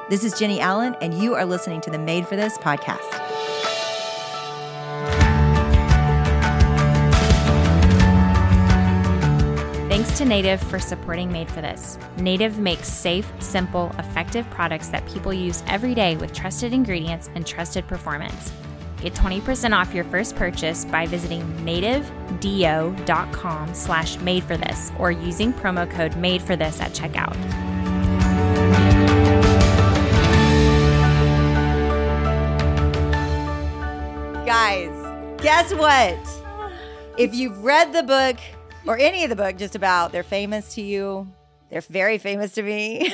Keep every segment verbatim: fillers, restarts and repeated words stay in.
This is Jenny Allen, and you are listening to the Made for This podcast. Thanks to Native for supporting Made for This. Native makes safe, simple, effective products that people use every day with trusted ingredients and trusted performance. Get twenty percent off your first purchase by visiting nativedo.com slash made for this or using promo code made for this at checkout. Guys, guess what? If you've read the book or any of the book just about, they're famous to you. They're very famous to me.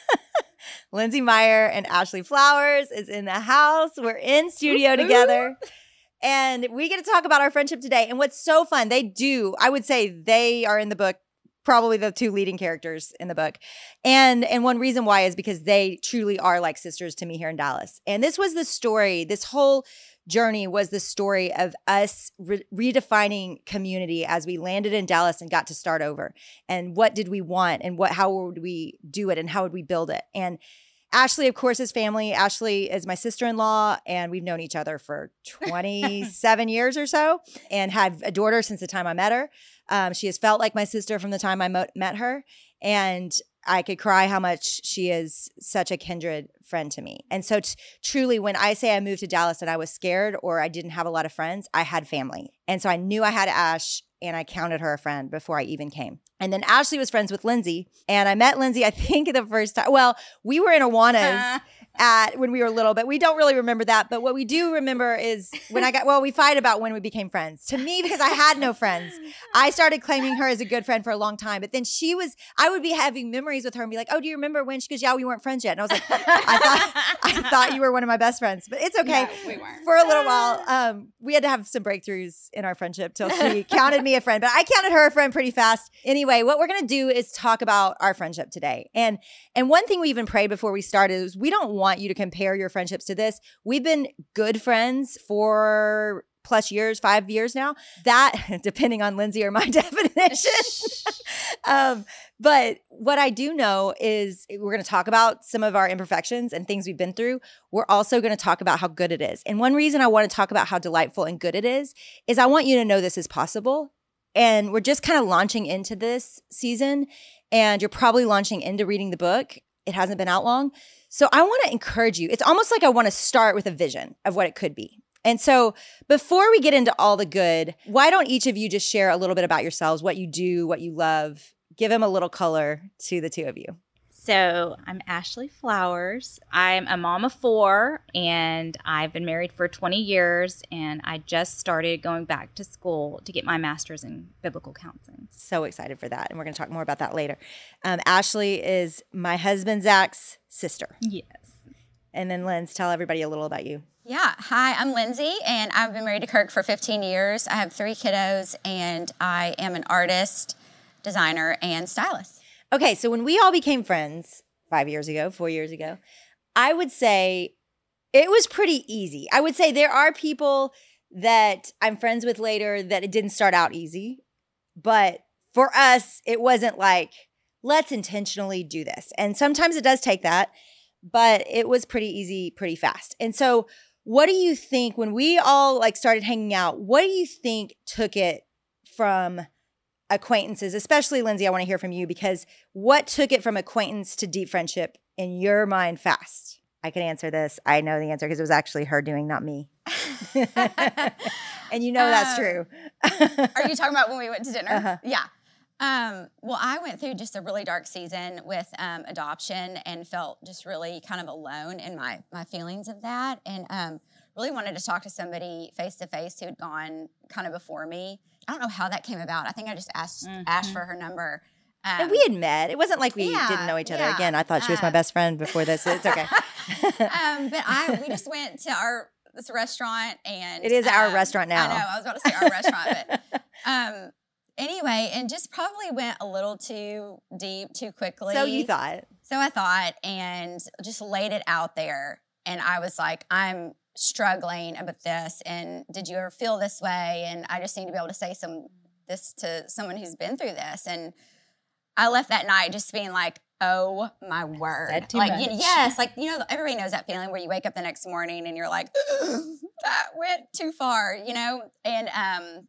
Lindsay Meyer and Ashley Flowers is in the house. We're in studio together. And we get to talk about our friendship today. And what's so fun, they do, I would say they are in the book, probably the two leading characters in the book. And and one reason why is because they truly are like sisters to me here in Dallas. And this was the story, this whole journey was the story of us re- redefining community as we landed in Dallas and got to start over. And what did we want, and what how would we do it, and how would we build it? And Ashley, of course, is family. Ashley is my sister-in-law, and we've known each other for twenty-seven years or so, and have adored her since the time I met her. Um, she has felt like my sister from the time I mo- met her, and I could cry how much she is such a kindred friend to me. And so t- truly, when I say I moved to Dallas and I was scared or I didn't have a lot of friends, I had family. And so I knew I had Ash, and I counted her a friend before I even came. And then Ashley was friends with Lindsay, and I met Lindsay, I think, the first time. Well, we were in Awanas at when we were little, but we don't really remember that. But what we do remember is when I got, well, we fight about when we became friends. To me, because I had no friends, I started claiming her as a good friend for a long time. But then she was, I would be having memories with her and be like, oh, do you remember when? She goes, yeah, we weren't friends yet. And I was like, I thought, I thought you were one of my best friends, but it's okay. No, we weren't. For a little while, um, we had to have some breakthroughs in our friendship till she counted me a friend, but I counted her a friend pretty fast. Anyway, what we're going to do is talk about our friendship today. And and one thing we even prayed before we started is we don't want you to compare your friendships to this. We've been good friends for plus years, five years now. That, depending on Lindsay or my definition. um, but what I do know is we're going to talk about some of our imperfections and things we've been through. We're also going to talk about how good it is. And one reason I want to talk about how delightful and good it is, is I want you to know this is possible. And we're just kind of launching into this season, and you're probably launching into reading the book. It hasn't been out long. So I want to encourage you. It's almost like I want to start with a vision of what it could be. And so before we get into all the good, why don't each of you just share a little bit about yourselves, what you do, what you love, give them a little color to the two of you. So I'm Ashley Flowers. I'm a mom of four, and I've been married for twenty years, and I just started going back to school to get my master's in biblical counseling. So excited for that, and we're going to talk more about that later. Um, Ashley is my husband Zach's sister. Yes. And then Linz, tell everybody a little about you. Yeah. Hi, I'm Lindsay, and I've been married to Kirk for fifteen years. I have three kiddos, and I am an artist, designer, and stylist. Okay, so when we all became friends five years ago, four years ago, I would say it was pretty easy. I would say there are people that I'm friends with later that it didn't start out easy. But for us, it wasn't like, let's intentionally do this. And sometimes it does take that, but it was pretty easy, pretty fast. And so what do you think when we all like started hanging out, what do you think took it from acquaintances, especially Lindsay, I want to hear from you, because what took it from acquaintance to deep friendship in your mind fast? I can answer this. I know the answer because it was actually her doing, not me. And you know um, that's true. Are you talking about when we went to dinner? Uh-huh. Yeah. Um, well, I went through just a really dark season with um, adoption and felt just really kind of alone in my my feelings of that, and um, really wanted to talk to somebody face to face who had gone kind of before me. I don't know how that came about. I think I just asked mm-hmm. Ash for her number. Um, and we had met. It wasn't like we yeah, didn't know each other. Yeah. Again, I thought she was my best friend before this. It's okay. um, but I we just went to our this restaurant, and it is um, our restaurant now. I know. I was about to say our restaurant, but um, anyway, and just probably went a little too deep too quickly. So you thought. So I thought, and just laid it out there. And I was like, I'm struggling with this, and did you ever feel this way? And I just need to be able to say some this to someone who's been through this. And I left that night just being like, oh my word. Said too like, much. you, yes, like, you know, everybody knows that feeling where you wake up the next morning and you're like, that went too far, you know? And, um,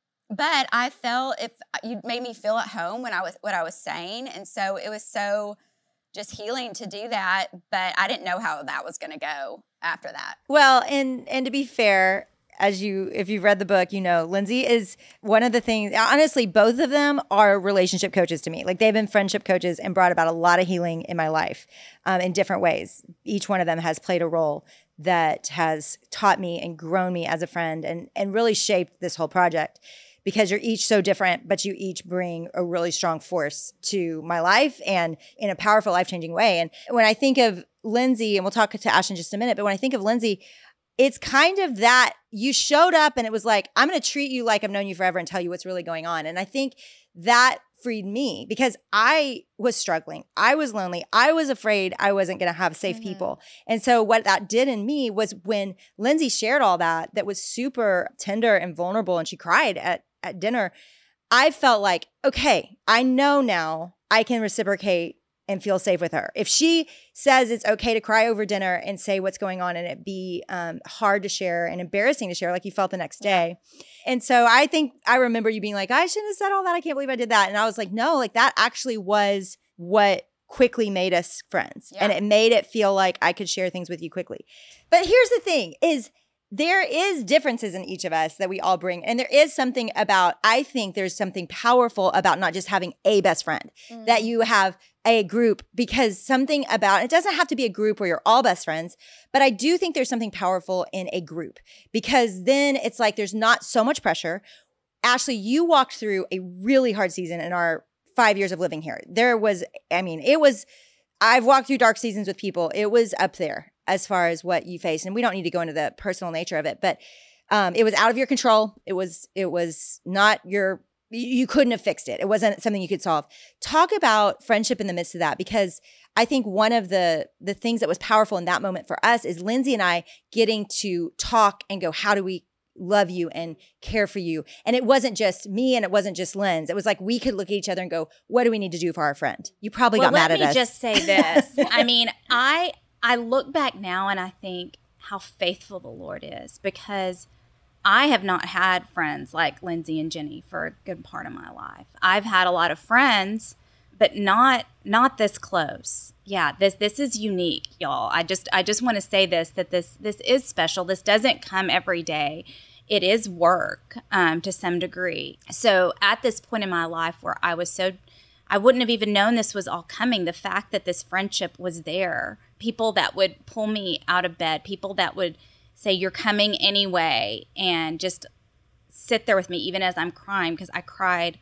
but I felt if you made me feel at home when I was, what I was saying. And so it was so just healing to do that. But I didn't know how that was going to go after that. Well, and, and to be fair, as you, if you've read the book, you know, Lindsay is one of the things, honestly, both of them are relationship coaches to me. Like they've been friendship coaches and brought about a lot of healing in my life um, in different ways. Each one of them has played a role that has taught me and grown me as a friend and, and really shaped this whole project because you're each so different, but you each bring a really strong force to my life and in a powerful, life-changing way. And when I think of Lindsay, and we'll talk to Ash in just a minute, but when I think of Lindsay, it's kind of that you showed up and it was like, I'm going to treat you like I've known you forever and tell you what's really going on. And I think that freed me because I was struggling. I was lonely. I was afraid I wasn't going to have safe mm-hmm. people. And so what that did in me was when Lindsay shared all that, that was super tender and vulnerable, and she cried at, at dinner, I felt like, okay, I know now I can reciprocate and feel safe with her. If she says it's okay to cry over dinner and say what's going on and it be um, hard to share and embarrassing to share like you felt the next day. Yeah. And so I think I remember you being like, I shouldn't have said all that. I can't believe I did that. And I was like, no, like that actually was what quickly made us friends. Yeah. And it made it feel like I could share things with you quickly. But here's the thing is there is differences in each of us that we all bring. And there is something about, I think there's something powerful about not just having a best friend, mm-hmm. that you have a group, because something about, it doesn't have to be a group where you're all best friends, but I do think there's something powerful in a group because then it's like there's not so much pressure. Ashley, you walked through a really hard season in our five years of living here. There was, I mean, it was, I've walked through dark seasons with people. It was up there as far as what you faced. And we don't need to go into the personal nature of it, but um, it was out of your control. It was, it was not your, you couldn't have fixed it. It wasn't something you could solve. Talk about friendship in the midst of that, because I think one of the the things that was powerful in that moment for us is Lindsay and I getting to talk and go, how do we love you and care for you? And it wasn't just me and it wasn't just Linz. It was like we could look at each other and go, what do we need to do for our friend? You probably well, got mad at us. Let me just say this. I mean, I I look back now and I think how faithful the Lord is, because I have not had friends like Lindsay and Jenny for a good part of my life. I've had a lot of friends, but not not this close. Yeah, this this is unique, y'all. I just I just want to say this, that this this is special. This doesn't come every day. It is work um, to some degree. So at this point in my life where I was so, I wouldn't have even known this was all coming. The fact that this friendship was there, people that would pull me out of bed, people that would say, you're coming anyway, and just sit there with me even as I'm crying, because I cried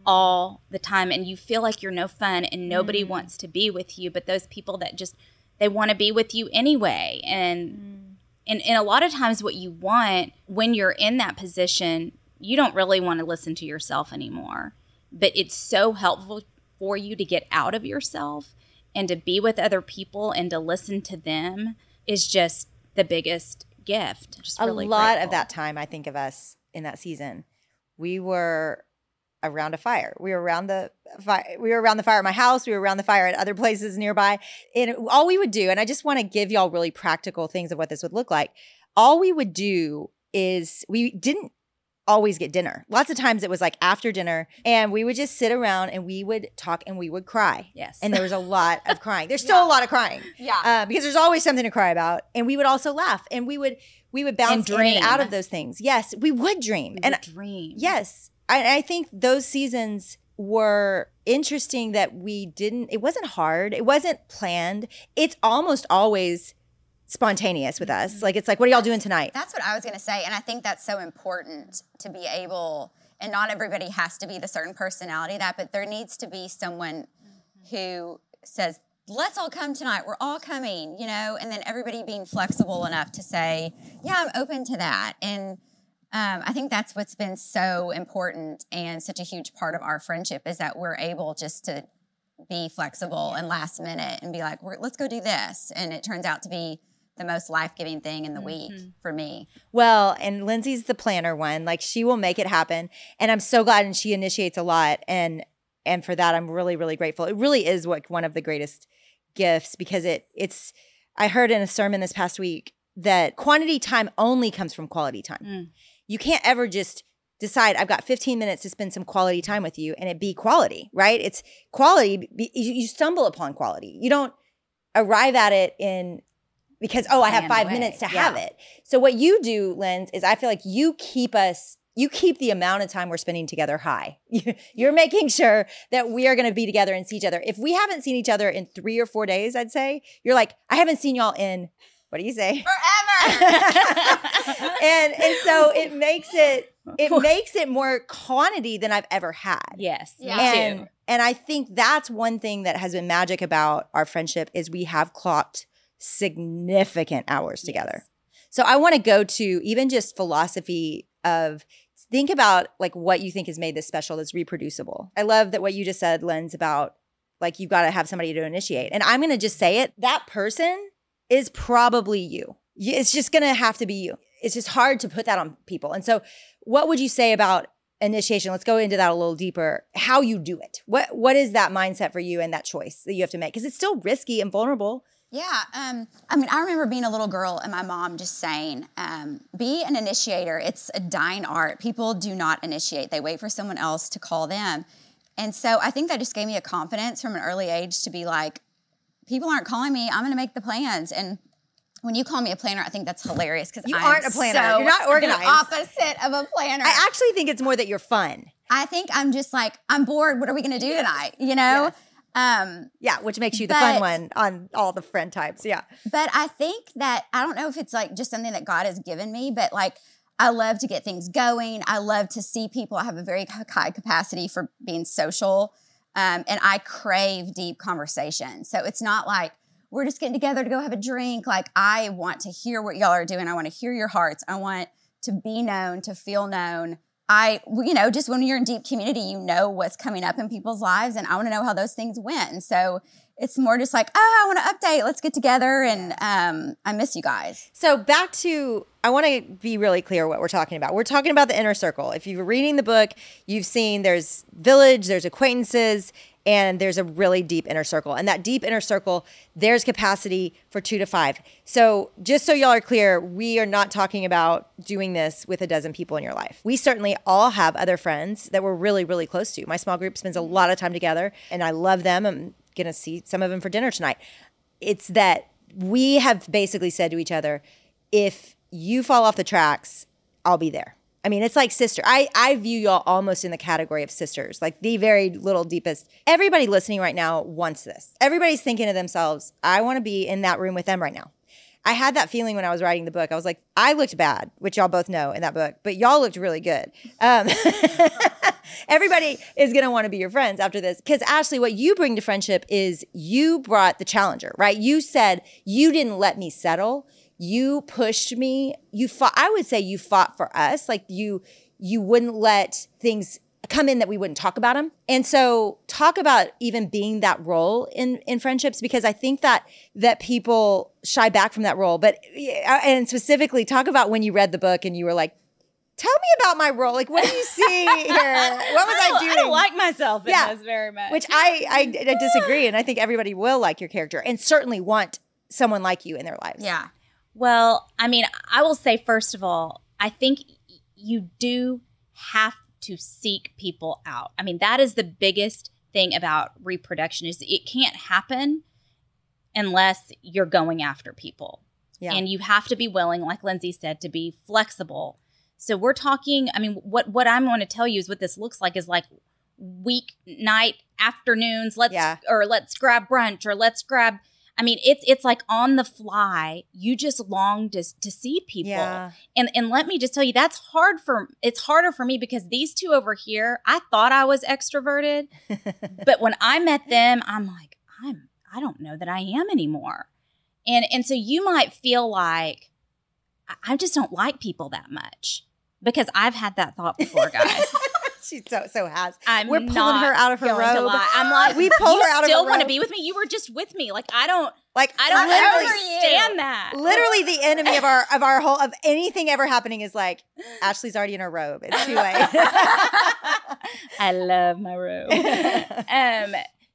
all the time. And you feel like you're no fun and nobody mm. wants to be with you, but those people that just, they want to be with you anyway. And, mm. and and a lot of times what you want when you're in that position, you don't really want to listen to yourself anymore. But it's so helpful for you to get out of yourself and to be with other people and to listen to them is just the biggest gift. Just a really lot grateful. Of that time, I think of us in that season, we were around a fire. We were around the fire. We were around the fire at my house. We were around the fire at other places nearby. And all we would do, and I just want to give y'all really practical things of what this would look like. All we would do is we didn't always get dinner. Lots of times it was like after dinner, and we would just sit around and we would talk and we would cry. Yes. And there was a lot of crying. There's still yeah. a lot of crying. Yeah. Uh, because there's always something to cry about. And we would also laugh, and we would we would bounce And in and dream. out of those things. Yes, we would dream. We and would dream. Yes. I, I think those seasons were interesting that we didn't, it wasn't hard. It wasn't planned. It's almost always spontaneous with us. Like, it's like, what are y'all doing tonight? That's what I was going to say. And I think that's so important to be able, and not everybody has to be the certain personality that, but there needs to be someone who says, let's all come tonight. We're all coming, you know, and then everybody being flexible enough to say, yeah, I'm open to that. And um, I think that's what's been so important and such a huge part of our friendship is that we're able just to be flexible and last minute and be like, we're, let's go do this. And it turns out to be the most life-giving thing in the week mm-hmm. for me. Well, and Lindsay's the planner one. Like, she will make it happen. And I'm so glad, and she initiates a lot. And and for that, I'm really, really grateful. It really is like one of the greatest gifts because it it's, I heard in a sermon this past week that quantity time only comes from quality time. Mm. You can't ever just decide, I've got fifteen minutes to spend some quality time with you and it be quality, right? It's quality. You stumble upon quality. You don't arrive at it in because, oh, I have five minutes to yeah. have it. So what you do, Linz, is I feel like you keep us, you keep the amount of time we're spending together high. You're making sure that we are going to be together and see each other. If we haven't seen each other in three or four days, I'd say, you're like, I haven't seen y'all in, what do you say? Forever. and and so it makes it, it makes it more quantity than I've ever had. Yes, yeah. me and, too. And I think that's one thing that has been magic about our friendship is we have clocked significant hours together. Yes. So I want to go to even just philosophy of think about like what you think has made this special that's reproducible. I love that what you just said, Linz, about like you've got to have somebody to initiate. And I'm going to just say it. That person is probably you. It's just going to have to be you. It's just hard to put that on people. And so what would you say about initiation? Let's go into that a little deeper. How you do it. What What is that mindset for you and that choice that you have to make? Because it's still risky and vulnerable. Yeah. Um, I mean, I remember being a little girl and my mom just saying, um, be an initiator. It's a dying art. People do not initiate. They wait for someone else to call them. And so I think that just gave me a confidence from an early age to be like, people aren't calling me. I'm going to make the plans. And when you call me a planner, I think that's hilarious because you I'm aren't a planner. So you're not organized. The opposite of a planner. I actually think it's more that you're fun. I think I'm just like, I'm bored. What are we going to do yes. tonight? You know? Yes. Um, yeah, which makes you the but, fun one on all the friend types. Yeah. But I think that, I don't know if it's like just something that God has given me, but like, I love to get things going. I love to see people. I have a very high capacity for being social. Um, and I crave deep conversation. So it's not like we're just getting together to go have a drink. Like I want to hear what y'all are doing. I want to hear your hearts. I want to be known, to feel known. I, you know, just when you're in deep community, you know what's coming up in people's lives, and I want to know how those things went. And so it's more just like, oh, I want to update. Let's get together, and um, I miss you guys. So back to, I want to be really clear what we're talking about. We're talking about the inner circle. If you're reading the book, you've seen there's village, there's acquaintances, and there's a really deep inner circle. And that deep inner circle, there's capacity for two to five. So just so y'all are clear, we are not talking about doing this with a dozen people in your life. We certainly all have other friends that we're really, really close to. My small group spends a lot of time together, and I love them. I'm going to see some of them for dinner tonight. It's that we have basically said to each other, if you fall off the tracks, I'll be there. I mean, it's like sister. I, I view y'all almost in the category of sisters, like the very little deepest. Everybody listening right now wants this. Everybody's thinking to themselves, I want to be in that room with them right now. I had that feeling when I was writing the book. I was like, I looked bad, which y'all both know in that book, but y'all looked really good. Um, everybody is going to want to be your friends after this. Because Ashley, what you bring to friendship is you brought the challenger, right? You said you didn't let me settle. You pushed me. You fought. I would say you fought for us. Like you, you wouldn't let things come in that we wouldn't talk about them. And so talk about even being that role in, in friendships, because I think that, that people shy back from that role. But, and specifically talk about when you read the book and you were like, tell me about my role. Like, what do you see here? What was I, I doing? I don't like myself in yeah. this very much. Which I, I, I disagree. And I think everybody will like your character and certainly want someone like you in their lives. Yeah. Well, I mean, I will say, first of all, I think you do have to seek people out. I mean, that is the biggest thing about reproduction is it can't happen unless you're going after people. Yeah. And you have to be willing, like Lindsay said, to be flexible. So we're talking, I mean, what, what I'm going to tell you is what this looks like is like weeknight afternoons, let's yeah. or let's grab brunch or let's grab I mean, it's it's like on the fly. You just long to to see people, yeah. and and let me just tell you, that's hard for it's harder for me because these two over here, I thought I was extroverted, but when I met them, I'm like, I'm I don't know that I am anymore, and and so you might feel like I just don't like people that much because I've had that thought before, guys. She so so has. I'm We're pulling not her out of her going to robe. lie. I'm like, we pull you her out of her still want to robe. be with me? You were just with me. Like I don't. Like I don't literally, understand that. Literally, the enemy of our of our whole of anything ever happening is like Ashley's already in her robe. It's too late. I love my robe. um.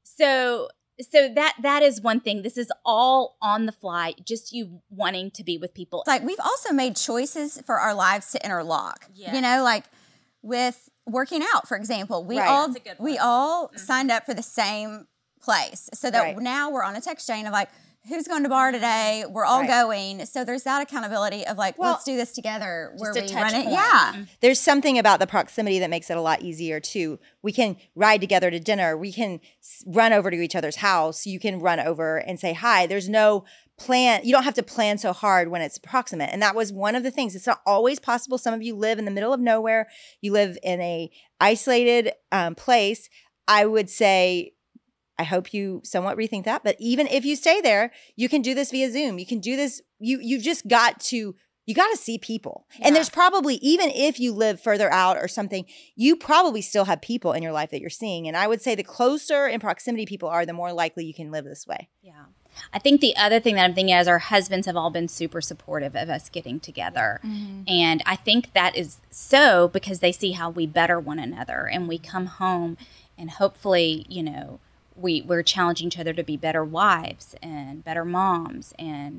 So. So that that is one thing. This is all on the fly, just you wanting to be with people. It's like we've also made choices for our lives to interlock. Yes. You know, like with working out, for example, we Right. all That's a good we one. all Mm-hmm. signed up for the same place, so that Right. now we're on a text chain of like, who's going to bar today? We're all Right. going. So there's that accountability of like, Well, let's do this together. Where a we touch run it, point. yeah. There's something about the proximity that makes it a lot easier too. We can ride together to dinner. We can s- run over to each other's house. You can run over and say hi. There's no plan. You don't have to plan so hard when it's proximate. And that was one of the things. It's not always possible. Some of you live in the middle of nowhere. You live in a isolated um, place. I would say, I hope you somewhat rethink that. But even if you stay there, you can do this via Zoom. You can do this. You you've just got to you got to see people. And there's probably, even if you live further out or something, you probably still have people in your life that you're seeing. And I would say the closer in proximity people are, the more likely you can live this way. Yeah. I think the other thing that I'm thinking is our husbands have all been super supportive of us getting together. Mm-hmm. And I think that is so because they see how we better one another and we come home and hopefully, you know, we, we're challenging each other to be better wives and better moms. And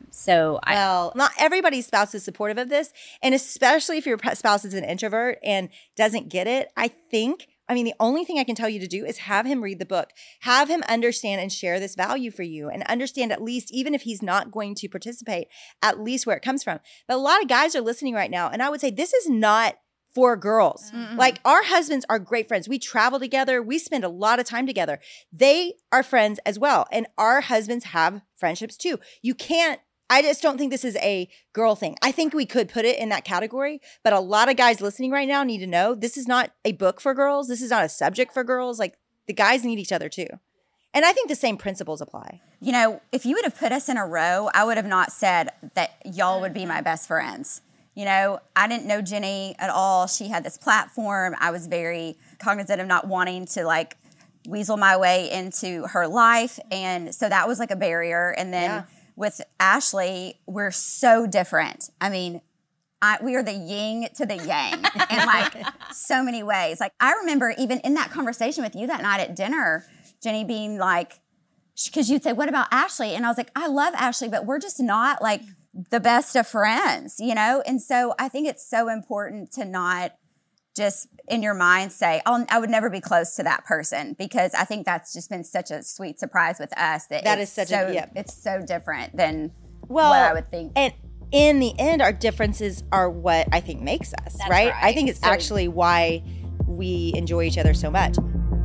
so I, Well, not everybody's spouse is supportive of this. And especially if your spouse is an introvert and doesn't get it, I think, I mean, the only thing I can tell you to do is have him read the book, have him understand and share this value for you and understand at least, even if he's not going to participate, at least where it comes from. But a lot of guys are listening right now. And I would say this is not for girls. Mm-hmm. Like our husbands are great friends. We travel together. We spend a lot of time together. They are friends as well. And our husbands have friendships too. You can't, I just don't think this is a girl thing. I think we could put it in that category, but a lot of guys listening right now need to know this is not a book for girls. This is not a subject for girls. Like the guys need each other too. And I think the same principles apply. You know, if you would have put us in a row, I would have not said that y'all would be my best friends. You know, I didn't know Jenny at all. She had this platform. I was very cognizant of not wanting to like weasel my way into her life. And so that was like a barrier. And then yeah. with Ashley, we're so different. I mean, I, we are the yin to the yang in like so many ways. Like I remember even in that conversation with you that night at dinner, Jenny being like, because you'd say, what about Ashley? And I was like, I love Ashley, but we're just not like the best of friends, you know? And so I think it's so important to not just in your mind say, oh, I would never be close to that person, because I think that's just been such a sweet surprise with us that, that it's is such so, a, yeah. it's so different than well, what I would think. And in the end, our differences are what I think makes us, right? right? I think it's so, actually why we enjoy each other so much.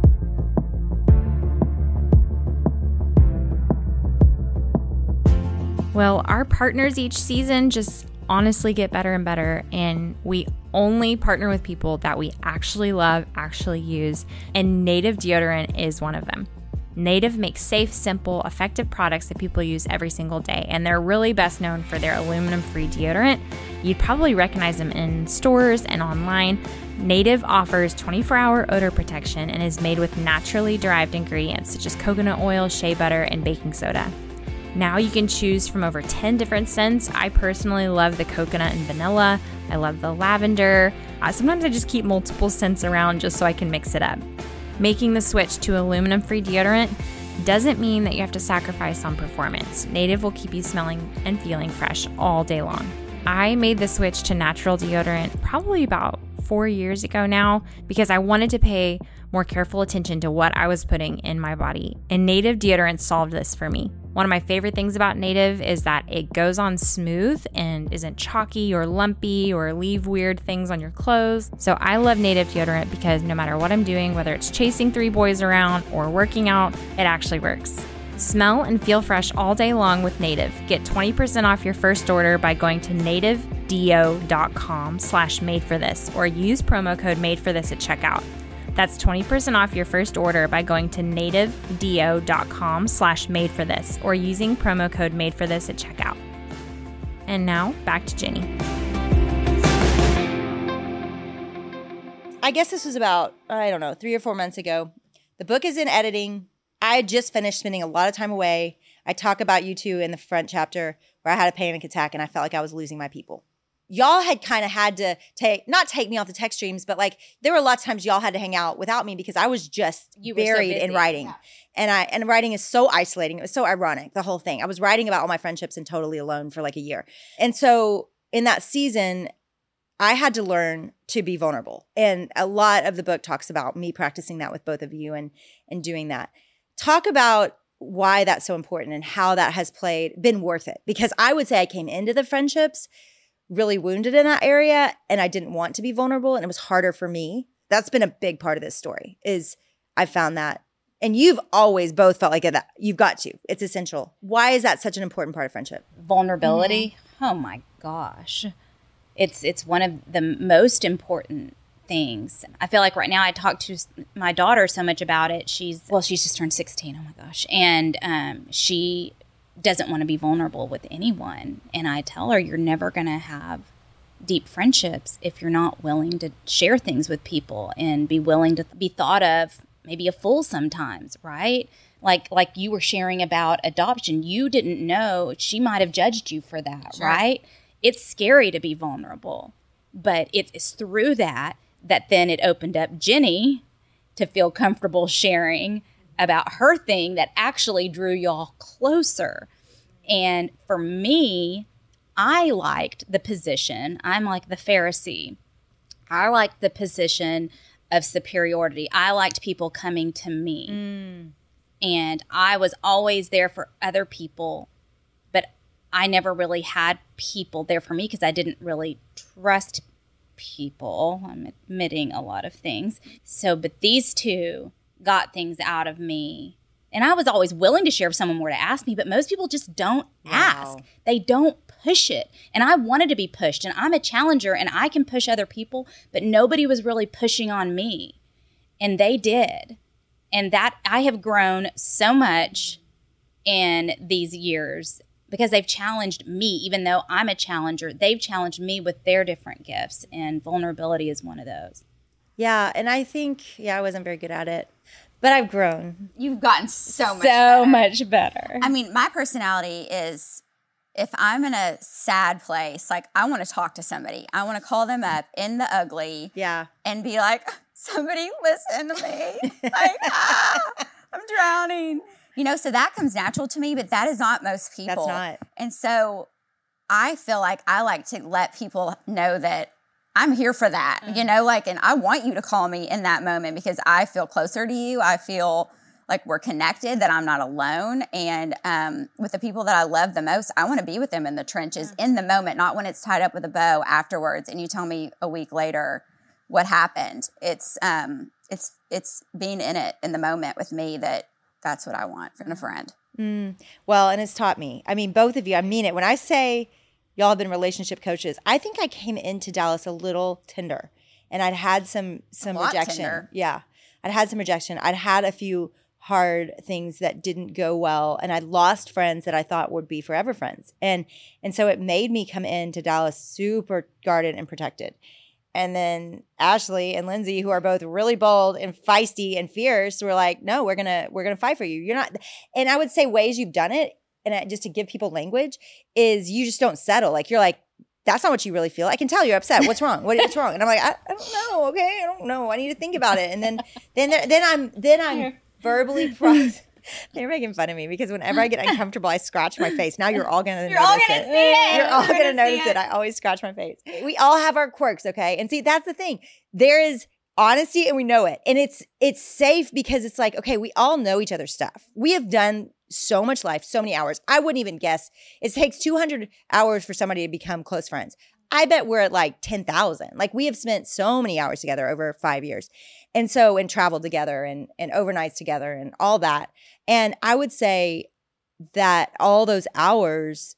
Well, our partners each season just honestly get better and better, and we only partner with people that we actually love, actually use, and Native deodorant is one of them. Native makes safe, simple, effective products that people use every single day, and they're really best known for their aluminum-free deodorant. You'd probably recognize them in stores and online. Native offers twenty-four hour odor protection and is made with naturally derived ingredients such as coconut oil, shea butter, and baking soda. Now you can choose from over ten different scents. I personally love the coconut and vanilla. I love the lavender. Uh, sometimes I just keep multiple scents around just so I can mix it up. Making the switch to aluminum-free deodorant doesn't mean that you have to sacrifice on performance. Native will keep you smelling and feeling fresh all day long. I made the switch to natural deodorant probably about four years ago now because I wanted to pay more careful attention to what I was putting in my body, and Native deodorant solved this for me. One of my favorite things about Native is that it goes on smooth and isn't chalky or lumpy or leave weird things on your clothes. So I love Native deodorant because no matter what I'm doing, whether it's chasing three boys around or working out, it actually works. Smell and feel fresh all day long with Native. Get twenty percent off your first order by going to nativedeo.com slash made for this or use promo code made for this at checkout. That's twenty percent off your first order by going to nativedeo.com slash made for this or using promo code made for this at checkout. And now back to Jenny. I I guess this was about, I don't know, three or four months ago. The book is in editing. I had just finished spending a lot of time away. I talk about you two in the front chapter where I had a panic attack and I felt like I was losing my people. Y'all had kind of had to take, not take me off the text streams, but like there were a lot of times y'all had to hang out without me because I was just You were so buried busy. in writing. Yeah. And I and writing is so isolating. It was so ironic, the whole thing. I was writing about all my friendships and totally alone for like a year. And so in that season, I had to learn to be vulnerable. And a lot of the book talks about me practicing that with both of you and, and doing that. Talk about why that's so important and how that has played, been worth it. Because I would say I came into the friendships really wounded in that area and I didn't want to be vulnerable and it was harder for me. That's been a big part of this story is I found that. And you've always both felt like that. You've got to. It's essential. Why is that such an important part of friendship? Vulnerability. Mm-hmm. Oh my gosh. It's it's one of the most important things. I feel like right now I talk to my daughter so much about it. She's, well, she's just turned sixteen. Oh my gosh. And um, she doesn't want to be vulnerable with anyone. And I tell her, you're never going to have deep friendships if you're not willing to share things with people and be willing to be thought of maybe a fool sometimes, right? Like like you were sharing about adoption. You didn't know, she might have judged you for that, Sure. right? It's scary to be vulnerable, but it is through that that then it opened up Jenny to feel comfortable sharing about her thing that actually drew y'all closer. And for me, I liked the position. I'm like the Pharisee. I liked the position of superiority. I liked people coming to me. Mm. And I was always there for other people, but I never really had people there for me because I didn't really trust people. I'm admitting a lot of things. So, but these two got things out of me. And I was always willing to share if someone were to ask me, but most people just don't Wow. ask. They don't push it. And I wanted to be pushed. And I'm a challenger and I can push other people, but nobody was really pushing on me. And they did. And that I have grown so much in these years because they've challenged me. Even though I'm a challenger, they've challenged me with their different gifts. And vulnerability is one of those. Yeah. And I think, yeah, I wasn't very good at it, but I've grown. You've gotten so much So better. much better. I mean, my personality is if I'm in a sad place, like I want to talk to somebody. I want to call them up in the ugly Yeah. and be like, somebody listen to me. Like, ah, I'm drowning. You know, so that comes natural to me, but that is not most people. That's not. And so I feel like I like to let people know that I'm here for that, mm. you know, like, and I want you to call me in that moment because I feel closer to you. I feel like we're connected, that I'm not alone. And um, with the people that I love the most, I want to be with them in the trenches, mm. in the moment, not when it's tied up with a bow afterwards. And you tell me a week later what happened. It's um, it's it's being in it in the moment with me that that's what I want from a friend. Mm. Well, and it's taught me. I mean, both of you, I mean it. When I say y'all have been relationship coaches, I think I came into Dallas a little tender and I'd had some some A lot rejection. tender. Yeah. I'd had some rejection. I'd had a few hard things that didn't go well and I'd lost friends that I thought would be forever friends. And and so it made me come into Dallas super guarded and protected. And then Ashley and Lindsay, who are both really bold and feisty and fierce, were like, no, we're going to we're going to fight for you. You're not. And I would say ways you've done it, and I, just to give people language, is you just don't settle. Like you're like, that's not what you really feel. I can tell you're upset. What's wrong? What, what's wrong? And I'm like, I, I don't know. Okay, I don't know. I need to think about it. And then then there, then I'm then I'm verbally processing. They're making fun of me because whenever I get uncomfortable, I scratch my face. Now you're all going to You're notice all gonna it. see it. You're all You're going to gonna see notice it. it. I always scratch my face. We all have our quirks, okay? And see, that's the thing. There is honesty and we know it. And it's it's safe because it's like, okay, we all know each other's stuff. We have done so much life, so many hours. I wouldn't even guess. It takes two hundred hours for somebody to become close friends. I bet we're at like ten thousand. Like we have spent so many hours together over five years. And so, and traveled together and, and overnights together and all that. And I would say that all those hours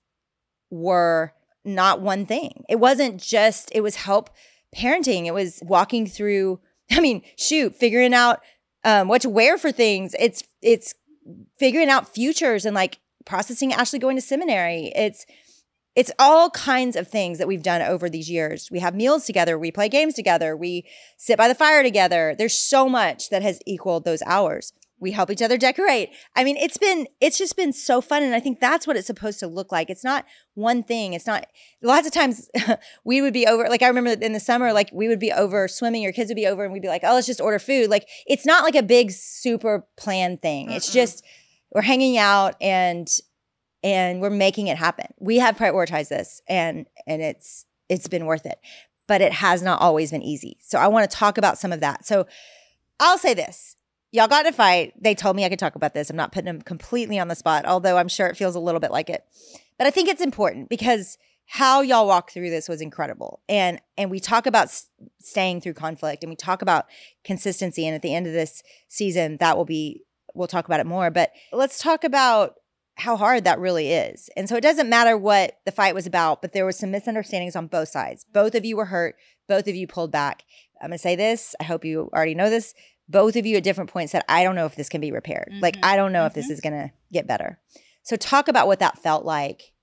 were not one thing. It wasn't just, it was help parenting. It was walking through, I mean, shoot, figuring out um, what to wear for things. It's, it's figuring out futures and like processing Ashley going to seminary. It's, it's all kinds of things that we've done over these years. We have meals together. We play games together. We sit by the fire together. There's so much that has equaled those hours. We help each other decorate. I mean, it's been, it's just been so fun. And I think that's what it's supposed to look like. It's not one thing. It's not, lots of times we would be over, like I remember in the summer, like we would be over swimming, your kids would be over and we'd be like, oh, let's just order food. Like it's not like a big super planned thing. Mm-mm. It's just, we're hanging out and, and we're making it happen. We have prioritized this and, and it's, it's been worth it, but it has not always been easy. So I want to talk about some of that. So I'll say this. Y'all got in a fight. They told me I could talk about this. I'm not putting them completely on the spot, although I'm sure it feels a little bit like it. But I think it's important because how y'all walked through this was incredible. And and we talk about s- staying through conflict and we talk about consistency. And at the end of this season, that will be, we'll talk about it more. But let's talk about how hard that really is. And so it doesn't matter what the fight was about, but there was some misunderstandings on both sides. Both of you were hurt. Both of you pulled back. I'm going to say this. I hope you already know this. Both of you at different points said, I don't know if this can be repaired. Mm-hmm. Like, I don't know mm-hmm. if this is going to get better. So talk about what that felt like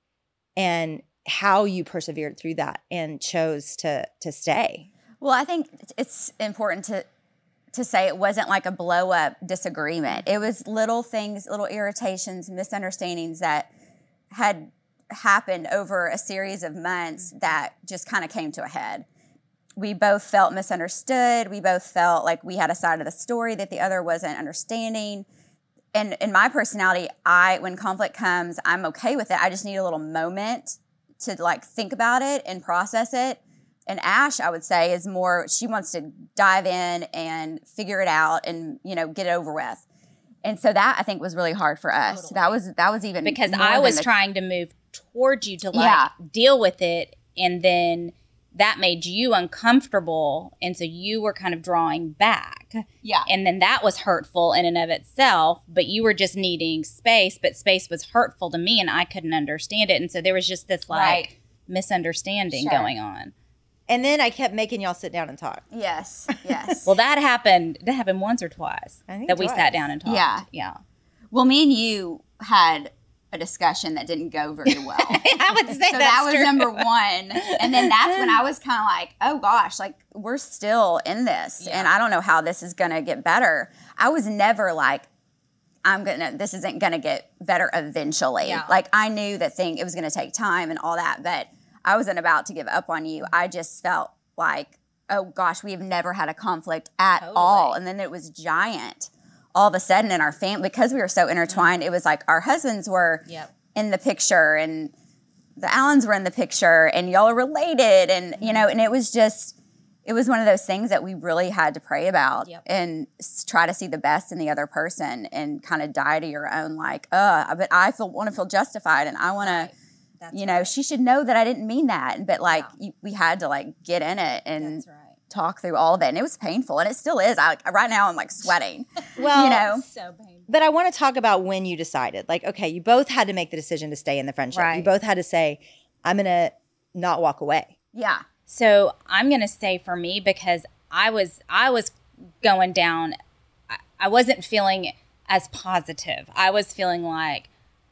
and how you persevered through that and chose to to stay. Well, I think it's important to to say it wasn't like a blow up disagreement. It was little things, little irritations, misunderstandings that had happened over a series of months that just kind of came to a head. We both felt misunderstood. We both felt like we had a side of the story that the other wasn't understanding. And in my personality, I when conflict comes, I'm okay with it. I just need a little moment to like think about it and process it. And Ash, I would say, is more, she wants to dive in and figure it out and, you know, get it over with. And so that I think was really hard for us. Totally. That was that was even because more I was the, trying to move towards you to like yeah. deal with it, and then that made you uncomfortable, and so you were kind of drawing back. Yeah. And then that was hurtful in and of itself, but you were just needing space, but space was hurtful to me and I couldn't understand it. And so there was just this like right. misunderstanding sure. going on. And then I kept making y'all sit down and talk. Yes, yes. Well, that happened, that happened once or twice I think that twice. we sat down and talked. Yeah. Yeah. Well, me and you had a discussion that didn't go very well. I would say so that's that was true. number one. And then that's when I was kind of like, oh gosh, like we're still in this Yeah. and I don't know how this is going to get better. I was never like, I'm going to, this isn't going to get better eventually. Yeah. Like I knew that thing, it was going to take time and all that, but I wasn't about to give up on you. I just felt like, oh gosh, we've never had a conflict at Totally. all. And then it was giant. All of a sudden in our family, because we were so intertwined, it was like our husbands were Yep. in the picture and the Allens were in the picture and y'all are related. And, you know, and it was just, it was one of those things that we really had to pray about Yep. and s- try to see the best in the other person and kind of die to your own, like, uh, but I feel want to feel justified and I want Right. to, That's you know, right. she should know that I didn't mean that. But like, you, we had to like get in it and That's right. talk through all of it. And it was painful and it still is. I like, right now I'm like sweating, Well, you know? So painful. But I want to talk about when you decided. Like, okay, you both had to make the decision to stay in the friendship. Right. You both had to say, I'm going to not walk away. Yeah. So I'm going to say for me, because I was I was going down, I, I wasn't feeling as positive. I was feeling like,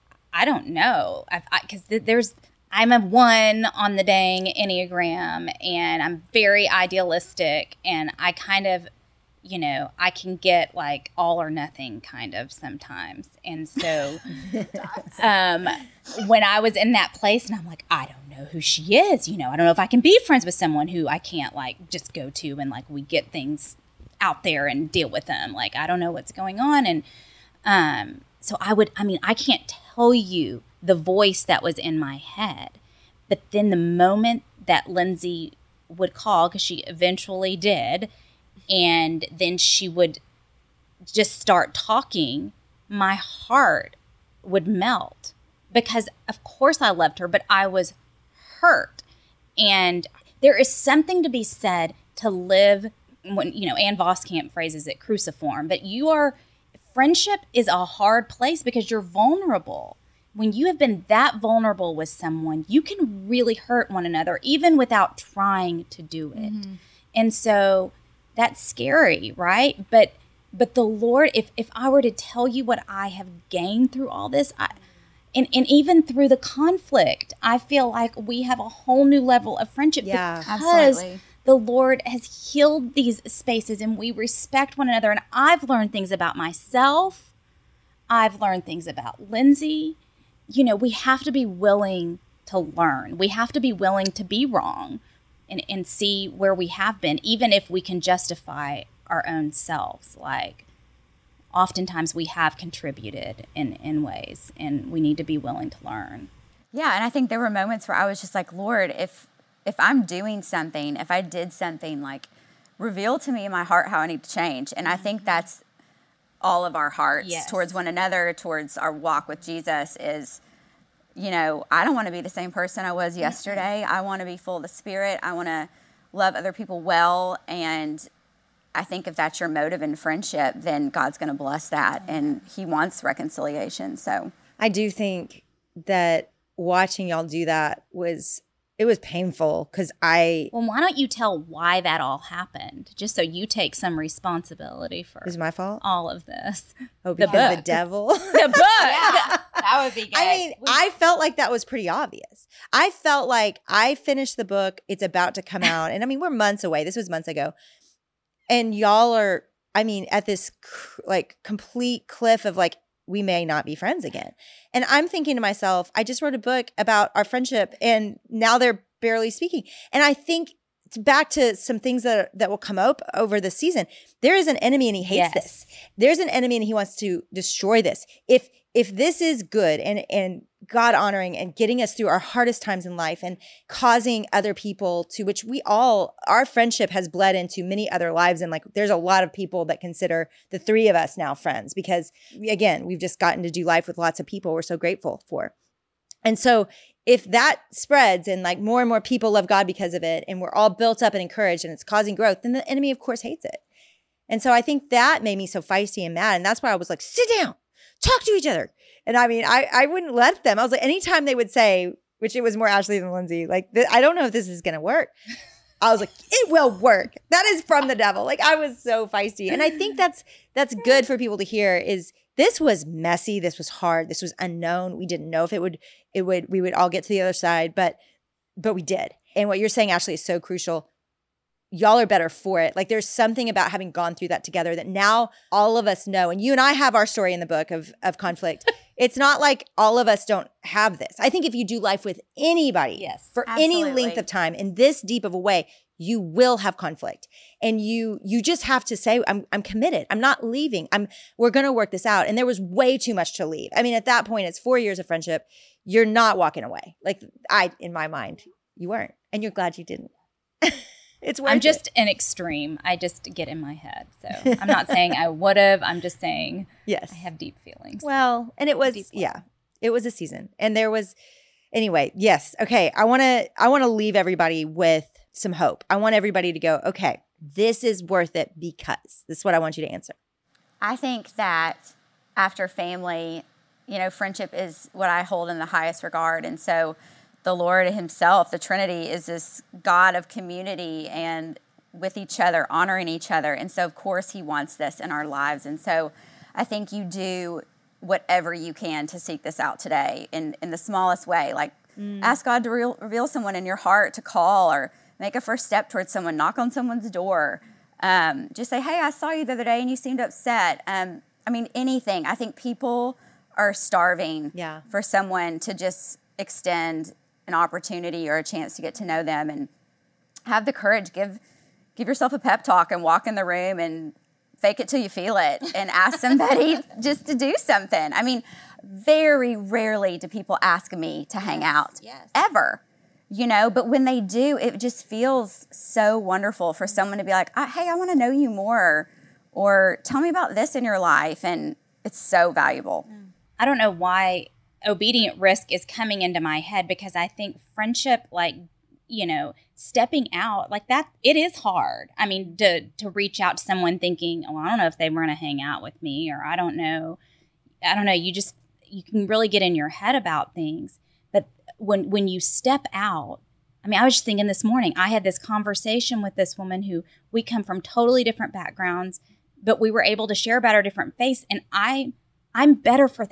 I don't know. Because th- there's, I'm a one on the dang Enneagram and I'm very idealistic and I kind of, you know, I can get like all or nothing kind of sometimes. And so um, when I was in that place and I'm like, I don't know who she is, you know, I don't know if I can be friends with someone who I can't like just go to and like we get things out there and deal with them. Like, I don't know what's going on. And um, so I would, I mean, I can't tell you the voice that was in my head. But then the moment that Lindsay would call, because she eventually did, and then she would just start talking, my heart would melt because of course I loved her, but I was hurt. And there is something to be said to live when, you know, Ann Voskamp phrases it cruciform, but you are, friendship is a hard place because you're vulnerable. When you have been that vulnerable with someone, you can really hurt one another even without trying to do it. Mm-hmm. And so that's scary, right? But but the Lord, if if I were to tell you what I have gained through all this, I, And, and even through the conflict, I feel like we have a whole new level of friendship Yeah, because absolutely. the Lord has healed these spaces and we respect one another. And I've learned things about myself. I've learned things about Lindsay. You know, we have to be willing to learn. We have to be willing to be wrong and, and see where we have been, even if we can justify our own selves. Like, oftentimes we have contributed in, in ways, and we need to be willing to learn. Yeah, and I think there were moments where I was just like, Lord, if if I'm doing something, if I did something, like, reveal to me in my heart how I need to change. And I think that's all of our hearts Yes. towards one another, towards our walk with Jesus is, you know, I don't want to be the same person I was yesterday. I want to be full of the Spirit. I want to love other people well. And I think if that's your motive in friendship, then God's going to bless that. And he wants reconciliation. So I do think that watching y'all do that was, it was painful because I, Well, why don't you tell why that all happened, just so you take some responsibility for it was my fault. all of this. Oh, the because the book. devil. The book. Yeah, that would be good. I mean, I felt like that was pretty obvious. I felt like I finished the book. It's about to come out. And I mean, we're months away. This was months ago. And y'all are, I mean, at this cr- like complete cliff of like, we may not be friends again. And I'm thinking to myself, I just wrote a book about our friendship and now they're barely speaking. And I think back to some things that that will come up over the season. There is an enemy and he hates Yes. this. There's an enemy and he wants to destroy this. If if this is good and and God honoring and getting us through our hardest times in life and causing other people to, which we all, our friendship has bled into many other lives. And like, there's a lot of people that consider the three of us now friends because we, again, we've just gotten to do life with lots of people we're so grateful for. And so if that spreads and like more and more people love God because of it, and we're all built up and encouraged and it's causing growth, then the enemy of course hates it. And so I think that made me so feisty and mad. And that's why I was like, sit down, talk to each other. And I mean, I, I wouldn't let them. I was like, anytime they would say, which it was more Ashley than Lindsay, like, th- I don't know if this is going to work. I was like, it will work. That is from the devil. Like, I was so feisty. And I think that's, that's good for people to hear is this was messy. This was hard. This was unknown. We didn't know if it would, it would, we would all get to the other side, but, but we did. And what you're saying, Ashley, is so crucial. Y'all are better for it. Like there's something about having gone through that together that now all of us know. And you and I have our story in the book of, of conflict. It's not like all of us don't have this. I think if you do life with anybody Yes, for absolutely. any length of time in this deep of a way, you will have conflict. And you you just have to say, I'm I'm committed. I'm not leaving. I'm we're gonna work this out. And there was way too much to leave. I mean, at that point, it's four years of friendship. You're not walking away. Like I, in my mind, you weren't. And you're glad you didn't. It's worth I'm just it. an extreme. I just get in my head. So I'm not saying I would have. I'm just saying Yes. I have deep feelings. Well, and it was, Deep yeah, it was a season. And there was, anyway, yes. Okay. I want to, I want to leave everybody with some hope. I want everybody to go, okay, this is worth it because this is what I want you to answer. I think that after family, you know, friendship is what I hold in the highest regard. And so the Lord himself, the Trinity, is this God of community and with each other, honoring each other. And so, of course, he wants this in our lives. And so I think you do whatever you can to seek this out today in, in the smallest way. Like mm. ask God to re- reveal someone in your heart to call or make a first step towards someone, knock on someone's door. Um, just say, hey, I saw you the other day and you seemed upset. Um, I mean, anything. I think people are starving yeah. for someone to just extend an opportunity or a chance to get to know them and have the courage. Give give yourself a pep talk and walk in the room and fake it till you feel it and ask somebody just to do something. I mean, very rarely do people ask me to hang yes, out, yes. ever. You know, but when they do, it just feels so wonderful for someone to be like, hey, I want to know you more, or tell me about this in your life. And it's so valuable. I don't know why obedient risk is coming into my head, because I think friendship, like, you know, stepping out like that, it is hard. I mean, to to reach out to someone thinking, oh, I don't know if they want to hang out with me, or I don't know. I don't know. You just, you can really get in your head about things. But when when you step out, I mean, I was just thinking this morning, I had this conversation with this woman who we come from totally different backgrounds, but we were able to share about our different faiths. And I, I'm better for that,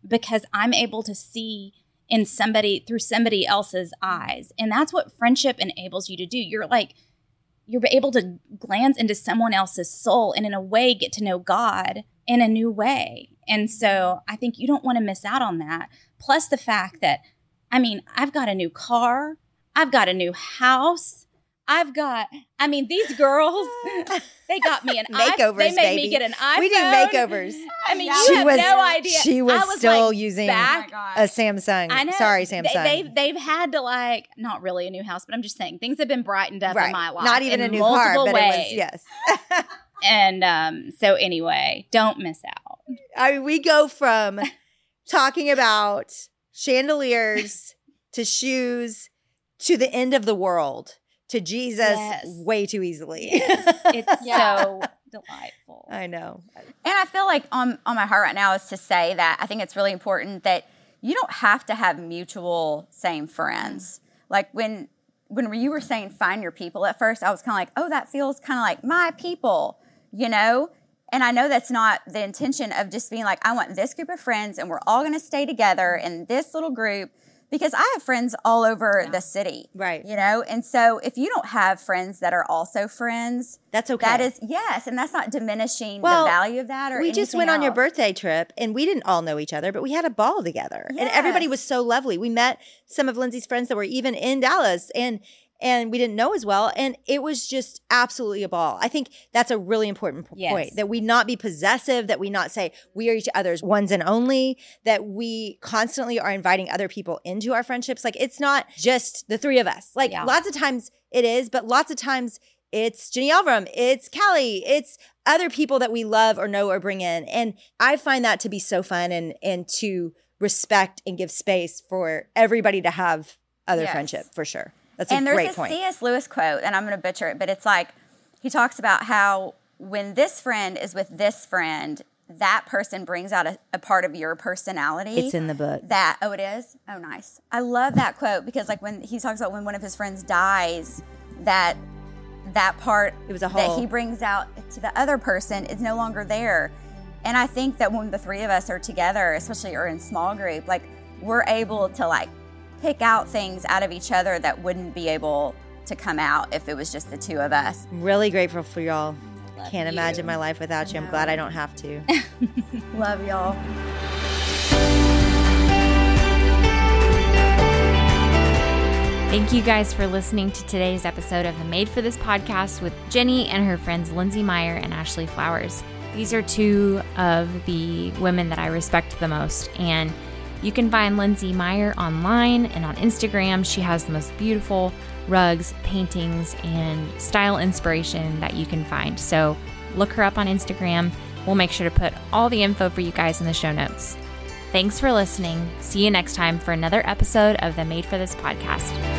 because I'm able to see in somebody through somebody else's eyes. And that's what friendship enables you to do. You're like, you're able to glance into someone else's soul and in a way get to know God in a new way. And so I think you don't want to miss out on that. Plus the fact that, I mean, I've got a new car. I've got a new house. I've got, I mean, these girls, they got me an makeovers, iPhone. They made baby. me get an iPhone. We did makeovers. I mean, She you have was- no idea. She was, I was still like, using back, a Samsung. I know. Sorry, Samsung. They, they've, they've had to like, not really a new house, but I'm just saying things have been brightened up right. in my life. Not even in a new car, multiple but ways. it was, yes. And um, so anyway, don't miss out. I mean, we go from talking about chandeliers to shoes to the end of the world to Jesus Yes. way too easily. It's Yeah. so delightful. I know. And I feel like on, on my heart right now is to say that I think it's really important that you don't have to have mutual same friends. Like when when you were saying find your people at first, I was kind of like, oh, that feels kind of like my people, you know? And I know that's not the intention of just being like, I want this group of friends and we're all going to stay together in this little group. Because I have friends all over Yeah. the city. Right. You know? And so if you don't have friends that are also friends, That's okay. that is, yes. And that's not diminishing Well, the value of that or we just anything went on your else. birthday trip and we didn't all know each other, but we had a ball together. And everybody Yes. was so lovely. We met some of Lindsay's friends that were even in Dallas and and we didn't know as well. And it was just absolutely a ball. I think that's a really important p- Yes. point, that we not be possessive, that we not say we are each other's ones and only, that we constantly are inviting other people into our friendships. Like it's not just the three of us. Like Yeah. lots of times it is, but lots of times it's Jenny Elverum, it's Callie, it's other people that we love or know or bring in. And I find that to be so fun and and to respect and give space for everybody to have other Yes. friendship for sure. That's And a there's great this point. C S Lewis quote, and I'm going to butcher it, but it's like, he talks about how when this friend is with this friend, that person brings out a, a part of your personality. It's in the book. That, oh, it is? Oh, nice. I love that quote because like when he talks about when one of his friends dies, that that part It was a that whole- he brings out to the other person is no longer there. And I think that when the three of us are together, especially or in small group, like we're able to like pick out things out of each other that wouldn't be able to come out if it was just the two of us. I'm really grateful for y'all. Love Can't you. imagine my life without you. I'm glad I don't have to. Love y'all. Thank you guys for listening to today's episode of the Made for This podcast with Jenny and her friends Lindsay Meyer and Ashley Flowers. These are two of the women that I respect the most, and you can find Lindsay Meyer online and on Instagram. She has the most beautiful rugs, paintings, and style inspiration that you can find. So look her up on Instagram. We'll make sure to put all the info for you guys in the show notes. Thanks for listening. See you next time for another episode of the Made for This podcast.